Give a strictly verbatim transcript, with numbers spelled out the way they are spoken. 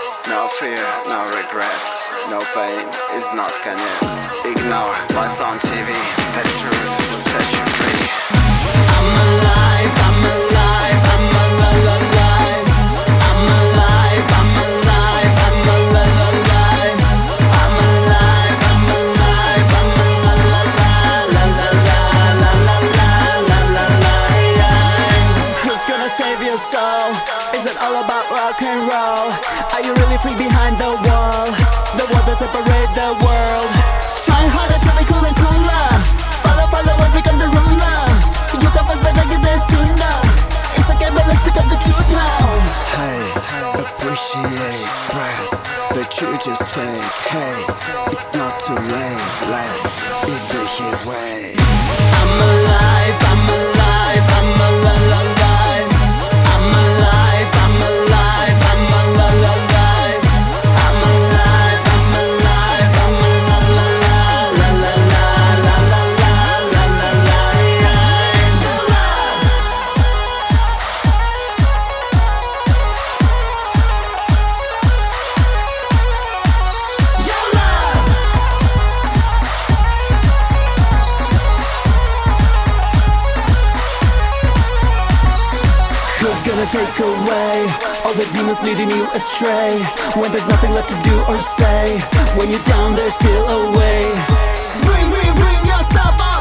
No fear, no regrets, no pain is not конец. Ignore what's on T V, the truth will set you free. I'm alive, I'm alive, I'm alive. I'm alive, I'm alive, I'm alive. I'm alive, I'm alive, I'm alive. La la la la la la la la la. Who's gonna save your soul? Is it all about rock and roll? Are you really free behind the wall? The wall that separates the world. Shine harder to be cool and cooler. Follow followers, become the ruler. You thought was better, get there sooner. It's okay, but let's pick up the truth now. Hey, appreciate breath. The truth just changed. Hey, it's not too late. Let it be his way. I'm alive, I'm alive, I'm alive. I'm alive, I'm alive, I'm alive. I'm alive, I'm alive, I'm alive. La la la la la la la la la. Who's gonna take away all the demons leading you astray? When there's nothing left to do or say, when you're down there's still a way. Bring, bring, bring yourself up.